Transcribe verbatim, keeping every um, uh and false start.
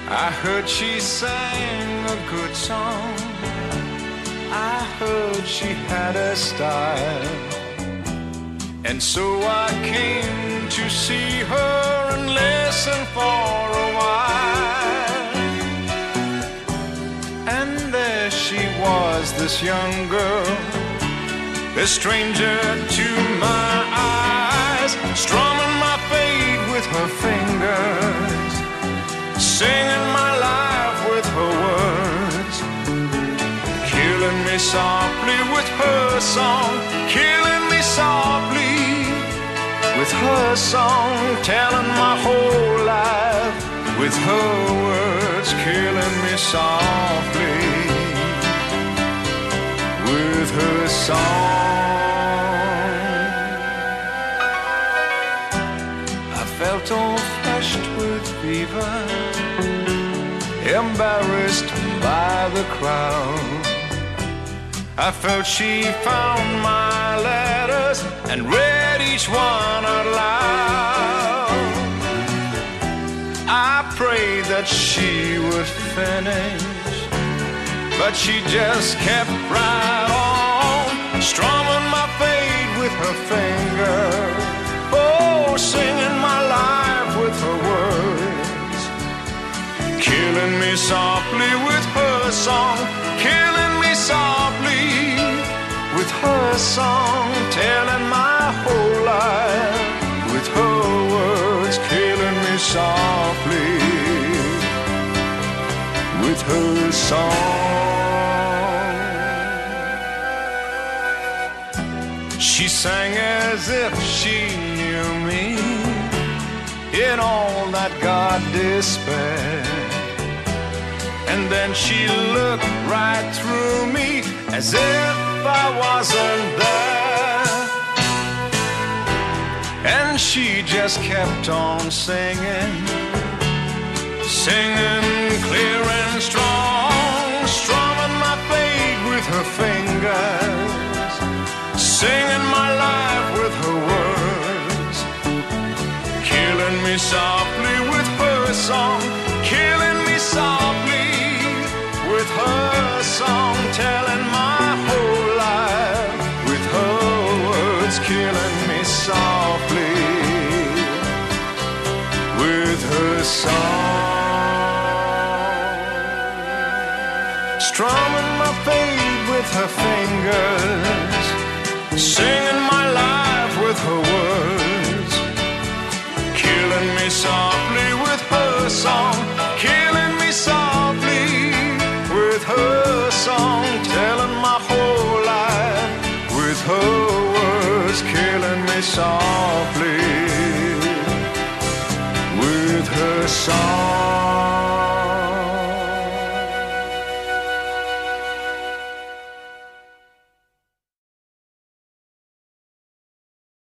I heard she sang a good song. I heard she had a style. And so I came to see her and listen for a while. And there she was, this young girl, a stranger to my eyes, strumming my fate with her fingers, singing my life with her words, killing me softly with her song, killing me softly with her song, telling my whole life with her words, killing me softly with her song. I felt all flushed with fever, embarrassed by the crowd. I felt she found my letters and read each one out loud. I prayed that she would finish, but she just kept right on, strumming my fate with her finger, oh, singing my life with her words, killing me softly with her song, killing me softly with her song, telling my whole life with her words, killing me softly with her song. She sang as if she knew me in all that God despaired. And then she looked right through me as if I wasn't there. And she just kept on singing, singing clear and strong, strumming my fate with her fingers, singing my life with her words, killing me softly with her song, killing me softly with her song, telling my whole life with her words, killing me softly with her song, strumming my fate with her fingers, singing my life with her words, killing me softly with her song, killing me softly with her song, telling my whole life with her words, killing me softly with her song.